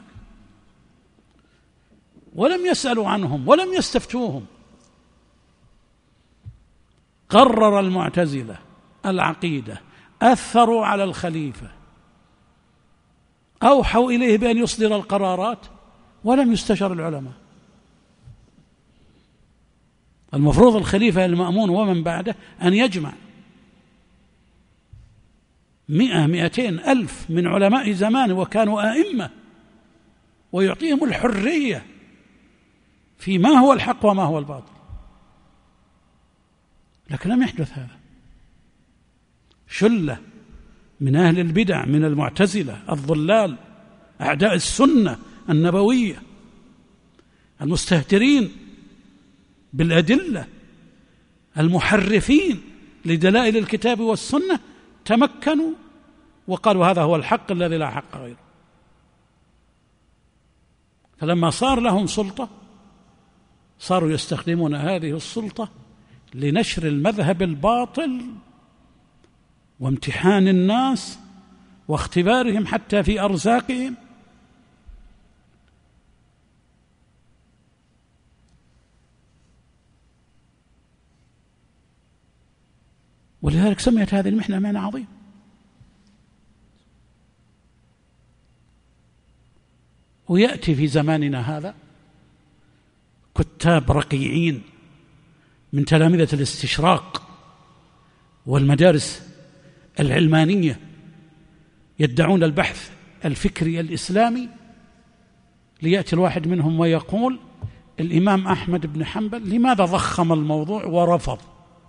ولم يسألوا عنهم ولم يستفتوهم. قرر المعتزلة العقيدة، أثروا على الخليفة، أوحوا إليه بأن يصدر القرارات ولم يستشر العلماء. المفروض الخليفة المأمون ومن بعده أن يجمع مئة مئتين ألف من علماء زمان وكانوا آئمة، ويعطيهم الحرية فيما هو الحق وما هو الباطل. لكن لم يحدث هذا. شلة من أهل البدع من المعتزلة الضلال أعداء السنة النبوية المستهترين بالأدلة المحرفين لدلائل الكتاب والسنة تمكنوا وقالوا هذا هو الحق الذي لا حق غيره. فلما صار لهم سلطة صاروا يستخدمون هذه السلطة لنشر المذهب الباطل وامتحان الناس واختبارهم حتى في أرزاقهم. ولذلك سميت هذه المحنة معنى عظيم. ويأتي في زماننا هذا كتاب رقيعين من تلامذة الاستشراق والمدارس العلمانية يدعون البحث الفكري الإسلامي، ليأتي الواحد منهم ويقول الإمام أحمد بن حنبل لماذا ضخم الموضوع ورفض؟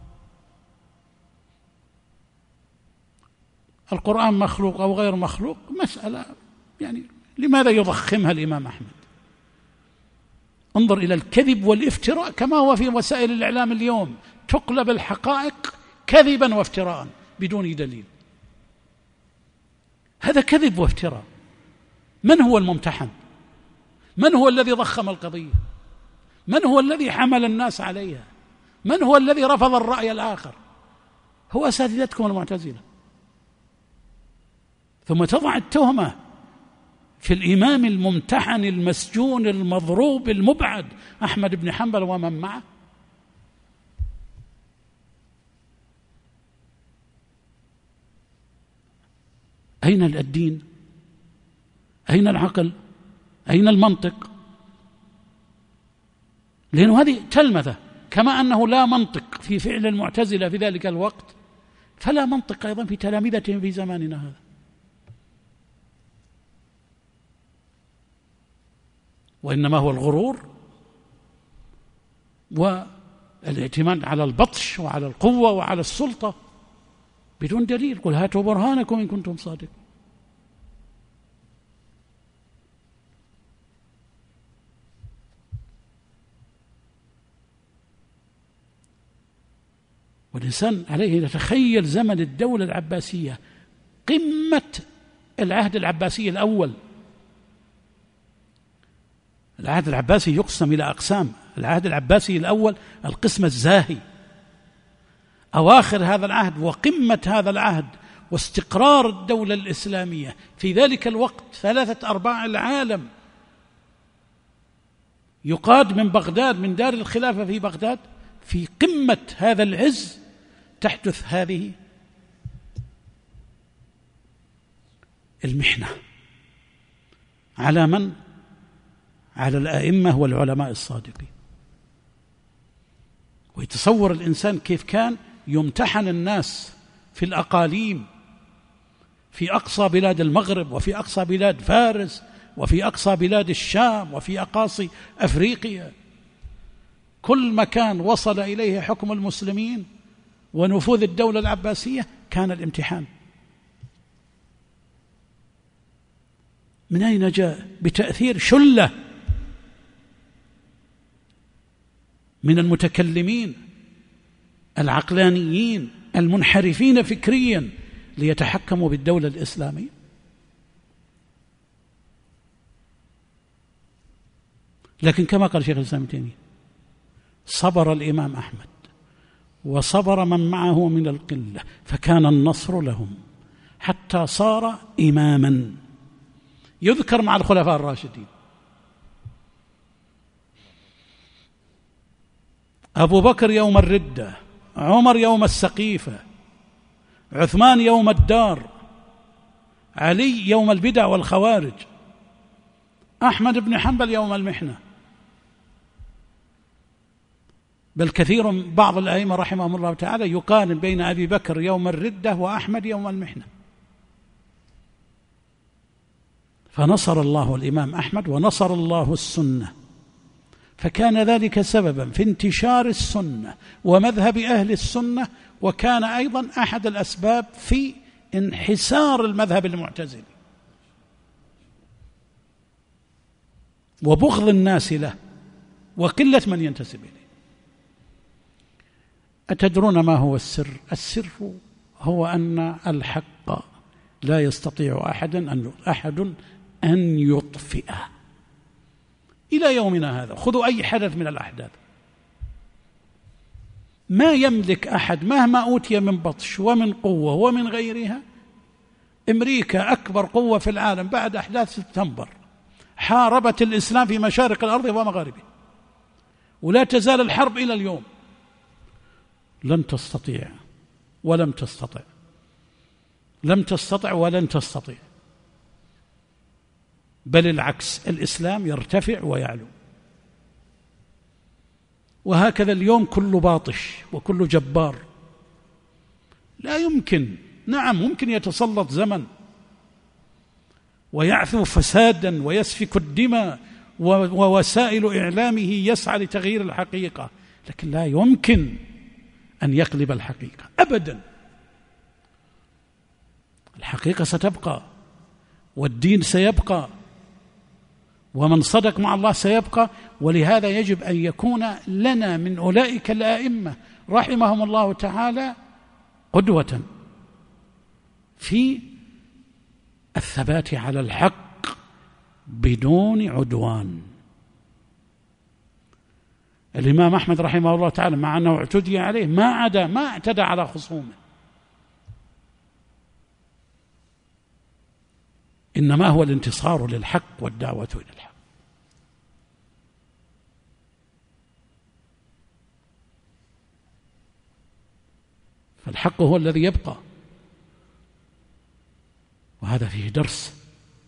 القرآن مخلوق أو غير مخلوق مسألة يعني لماذا يضخمها الإمام أحمد؟ انظر إلى الكذب والافتراء كما هو في وسائل الإعلام اليوم، تقلب الحقائق كذبا وافتراء بدون دليل. هذا كذب وافتراء. من هو الممتحن؟ من هو الذي ضخم القضية؟ من هو الذي حمل الناس عليها؟ من هو الذي رفض الرأي الآخر؟ هو أساتذتكم المعتزلة. ثم تضع التهمة في الإمام الممتحن المسجون المضروب المبعد أحمد بن حنبل ومن معه. أين الدين؟ أين العقل؟ أين المنطق؟ لأنه هذه تلمذة، كما أنه لا منطق في فعل المعتزلة في ذلك الوقت فلا منطق أيضا في تلامذتهم في زماننا هذا. وإنما هو الغرور والاعتماد على البطش وعلى القوة وعلى السلطة بدون دليل. قل هاتوا برهانكم إن كنتم صادقين. والإنسان عليه يتخيل زمن الدولة العباسية، قمة العهد العباسي الأول. العهد العباسي يقسم إلى أقسام. العهد العباسي الأول القسم الزاهي، أواخر هذا العهد وقمة هذا العهد واستقرار الدولة الإسلامية في ذلك الوقت. ثلاثة أرباع العالم يقاد من بغداد، من دار الخلافة في بغداد. في قمة هذا العز تحدث هذه المحنة على من؟ على الأئمة والعلماء الصادقين. ويتصور الإنسان كيف كان يمتحن الناس في الأقاليم، في أقصى بلاد المغرب وفي أقصى بلاد فارس وفي أقصى بلاد الشام وفي أقاصي أفريقيا. كل مكان وصل إليه حكم المسلمين ونفوذ الدولة العباسية كان الامتحان. من أين جاء؟ بتأثير شلة من المتكلمين العقلانيين المنحرفين فكريا ليتحكموا بالدولة الإسلامية. لكن كما قال شيخ الإسلام ابن تيمية صبر الإمام أحمد وصبر من معه من القلة فكان النصر لهم حتى صار إماما يذكر مع الخلفاء الراشدين. أبو بكر يوم الردة، عمر يوم السقيفة، عثمان يوم الدار، علي يوم البدع والخوارج، أحمد بن حنبل يوم المحنة. بل كثير بعض الأئمة رحمهم الله تعالى يقارن بين أبي بكر يوم الردة وأحمد يوم المحنة. فنصر الله الإمام أحمد ونصر الله السنة فكان ذلك سببا في انتشار السنة ومذهب أهل السنة، وكان أيضا أحد الأسباب في انحسار المذهب المعتزلي وبغض الناس له وقلة من ينتسب إليه. أتدرون ما هو السر؟ السر هو أن الحق لا يستطيع أحد أن أحد أن يطفئه إلى يومنا هذا. خذوا أي حدث من الأحداث، ما يملك أحد مهما أوتي من بطش ومن قوة ومن غيرها. أمريكا أكبر قوة في العالم بعد أحداث سبتمبر، حاربت الإسلام في مشارق الأرض ومغاربها، ولا تزال الحرب إلى اليوم. لن تستطيع ولم تستطع، لم تستطع ولن تستطيع، بل العكس، الإسلام يرتفع ويعلو. وهكذا اليوم كل باطش وكل جبار لا يمكن. نعم ممكن يتسلط زمن ويعثو فسادا ويسفك الدماء ووسائل إعلامه يسعى لتغيير الحقيقة، لكن لا يمكن أن يقلب الحقيقة أبدا. الحقيقة ستبقى والدين سيبقى ومن صدق مع الله سيبقى. ولهذا يجب أن يكون لنا من أولئك الآئمة رحمهم الله تعالى قدوة في الثبات على الحق بدون عدوان. الإمام أحمد رحمه الله تعالى مع أنه اعتدي عليه ما عدا ما اعتدى على خصومه، إنما هو الانتصار للحق والدعوة إلى الحق. فالحق هو الذي يبقى، وهذا فيه درس.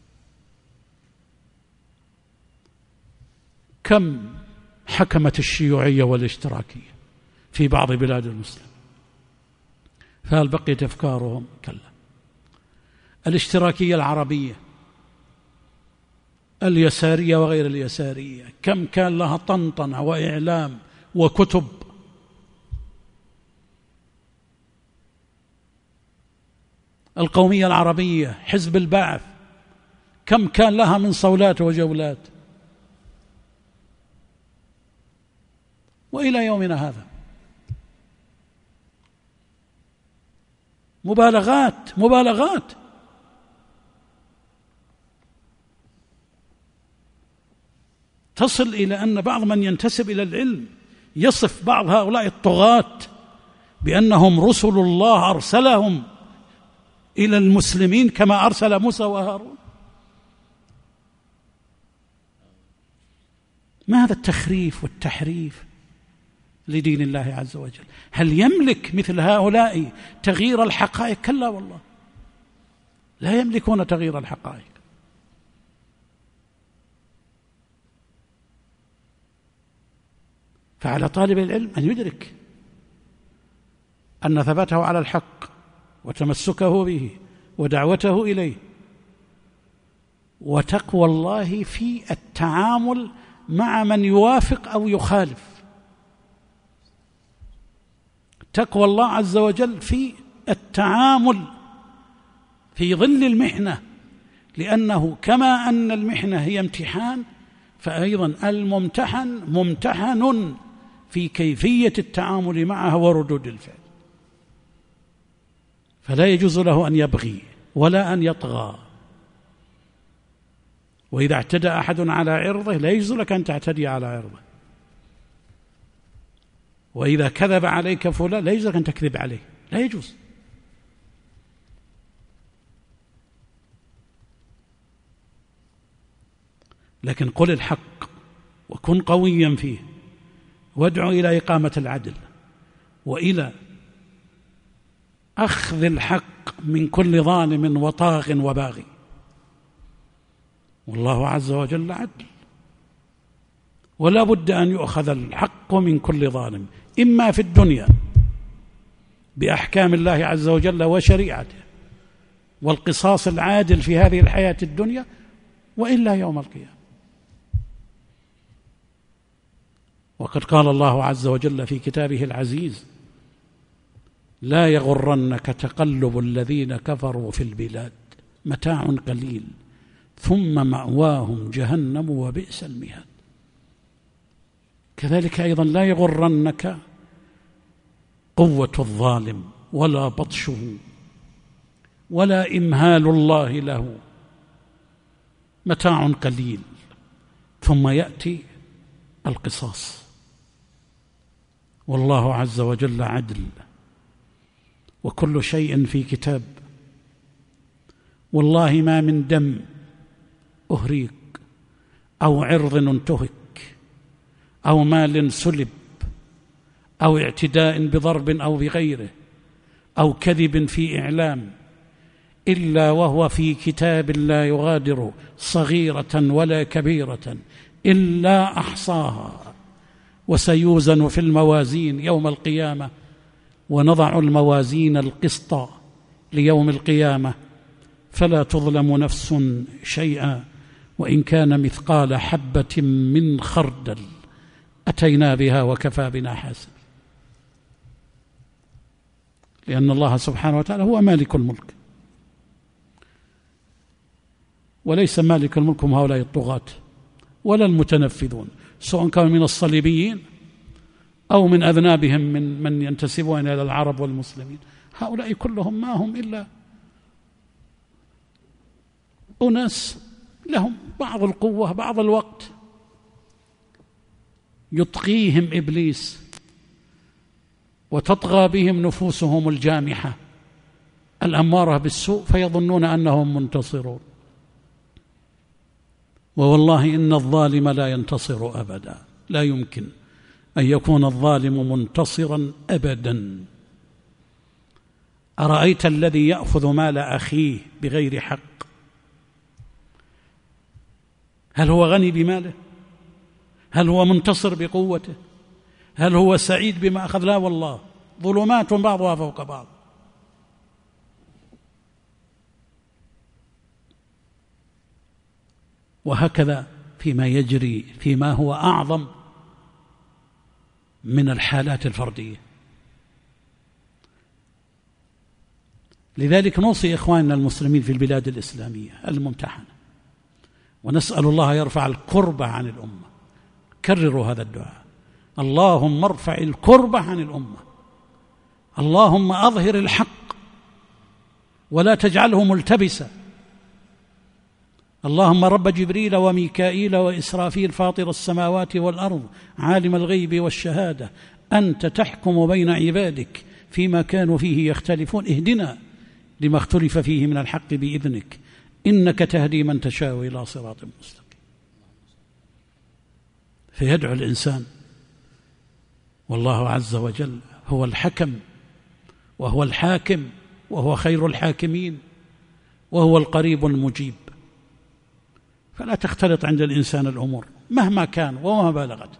كم حكمت الشيوعية والاشتراكية في بعض بلاد المسلمين، فهل بقيت أفكارهم؟ كلا. الاشتراكية العربية، اليسارية وغير اليسارية، كم كان لها طنطنة وإعلام وكتب. القومية العربية، حزب البعث، كم كان لها من صولات وجولات، وإلى يومنا هذا مبالغات مبالغات. تصل إلى أن بعض من ينتسب إلى العلم يصف بعض هؤلاء الطغاة بأنهم رسل الله أرسلهم إلى المسلمين كما أرسل موسى وهارون. ما هذا التخريف والتحريف لدين الله عز وجل؟ هل يملك مثل هؤلاء تغيير الحقائق؟ كلا والله، لا يملكون تغيير الحقائق. فعلى طالب العلم أن يدرك أن ثباته على الحق وتمسكه به ودعوته إليه وتقوى الله في التعامل مع من يوافق أو يخالف. تقوى الله عز وجل في التعامل في ظل المحنة، لأنه كما أن المحنة هي امتحان، فأيضا الممتحن ممتحن في كيفية التعامل معها وردود الفعل. فلا يجوز له أن يبغي ولا أن يطغى. وإذا اعتدى أحد على عرضه لا يجوز لك أن تعتدي على عرضه. وإذا كذب عليك فلان لا يجوز لك أن تكذب عليه، لا يجوز. لكن قل الحق وكن قويا فيه، وادعو إلى إقامة العدل وإلى أخذ الحق من كل ظالم وطاغ وباغي. والله عز وجل عدل، ولا بد أن يؤخذ الحق من كل ظالم، إما في الدنيا بأحكام الله عز وجل وشريعته والقصاص العادل في هذه الحياة الدنيا، وإلا يوم القيامة. وقد قال الله عز وجل في كتابه العزيز: لا يغرنك تقلب الذين كفروا في البلاد متاع قليل ثم مأواهم جهنم وبئس المهاد. كذلك أيضا لا يغرنك قوة الظالم ولا بطشه ولا إمهال الله له، متاع قليل ثم يأتي القصاص. والله عز وجل عدل، وكل شيء في كتاب. والله ما من دم أهريق أو عرض انتهك أو مال سلب أو اعتداء بضرب أو بغيره أو كذب في إعلام إلا وهو في كتاب لا يغادر صغيرة ولا كبيرة إلا أحصاها، وسيوزن في الموازين يوم القيامة، ونضع الموازين القسط ليوم القيامة فلا تظلم نفس شيئا وإن كان مثقال حبة من خردل أتينا بها وكفى بنا حاسب. لأن الله سبحانه وتعالى هو مالك الملك، وليس مالك الملك هم هؤلاء الطغاة ولا المتنفذون، سواء كانوا من الصليبيين أو من أذنابهم من من ينتسبون إلى العرب والمسلمين. هؤلاء كلهم ما هم إلا أناس لهم بعض القوة بعض الوقت يطغيهم إبليس وتطغى بهم نفوسهم الجامحة الأمارة بالسوء فيظنون أنهم منتصرون، ووالله إن الظالم لا ينتصر أبدا، لا يمكن أن يكون الظالم منتصرا أبدا. أرأيت الذي يأخذ مال أخيه بغير حق، هل هو غني بماله؟ هل هو منتصر بقوته؟ هل هو سعيد بما أخذ؟ لا والله، ظلمات بعضها فوق بعض. وهكذا فيما يجري فيما هو أعظم من الحالات الفردية. لذلك نوصي إخواننا المسلمين في البلاد الإسلامية الممتحنة، ونسأل الله يرفع الكرب عن الأمة. كرروا هذا الدعاء: اللهم ارفع الكرب عن الأمة، اللهم أظهر الحق ولا تجعله ملتبسا، اللهم رب جبريل وميكائيل وإسرافيل فاطر السماوات والأرض عالم الغيب والشهادة أنت تحكم بين عبادك فيما كانوا فيه يختلفون، اهدنا لما اختلف فيه من الحق بإذنك إنك تهدي من تشاء إلى صراط مستقيم. فيدعو الإنسان، والله عز وجل هو الحكم وهو الحاكم وهو خير الحاكمين وهو القريب المجيب. فلا تختلط عند الإنسان الأمور مهما كان وما بلغت.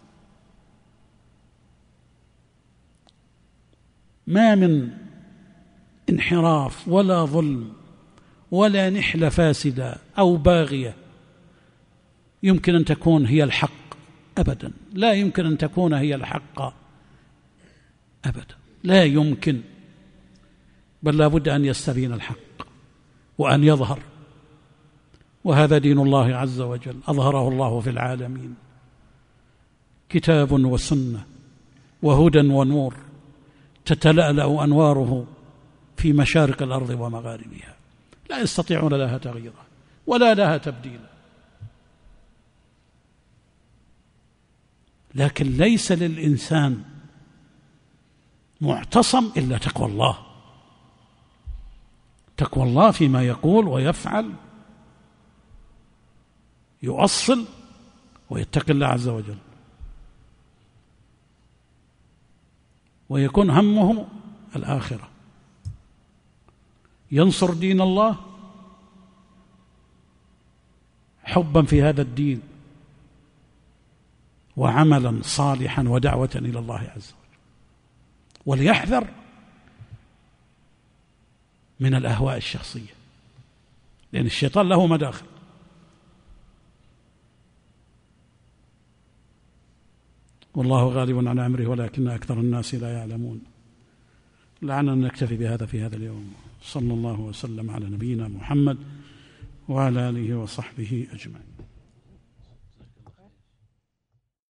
ما من انحراف ولا ظلم ولا نحلة فاسدة أو باغية يمكن أن تكون هي الحق أبدا، لا يمكن أن تكون هي الحق أبدا، لا يمكن، بل لا بد أن يستبين الحق وأن يظهر. وهذا دين الله عز وجل أظهره الله في العالمين، كتاب وسنة وهدى ونور تتلألأ أنواره في مشارق الأرض ومغاربها، لا يستطيعون لها تغييرا ولا لها تبديلا. لكن ليس للإنسان معتصم إلا تقوى الله، تقوى الله فيما يقول ويفعل، يؤصل ويتقي الله عز وجل، ويكون همه الآخرة، ينصر دين الله حبا في هذا الدين وعملا صالحا ودعوة إلى الله عز وجل. وليحذر من الأهواء الشخصية، لأن الشيطان له مداخل. والله غالب على أمره ولكن أكثر الناس لا يعلمون. لعلنا نكتفي بهذا في هذا اليوم. صلى الله وسلم على نبينا محمد وعلى آله وصحبه أجمعين.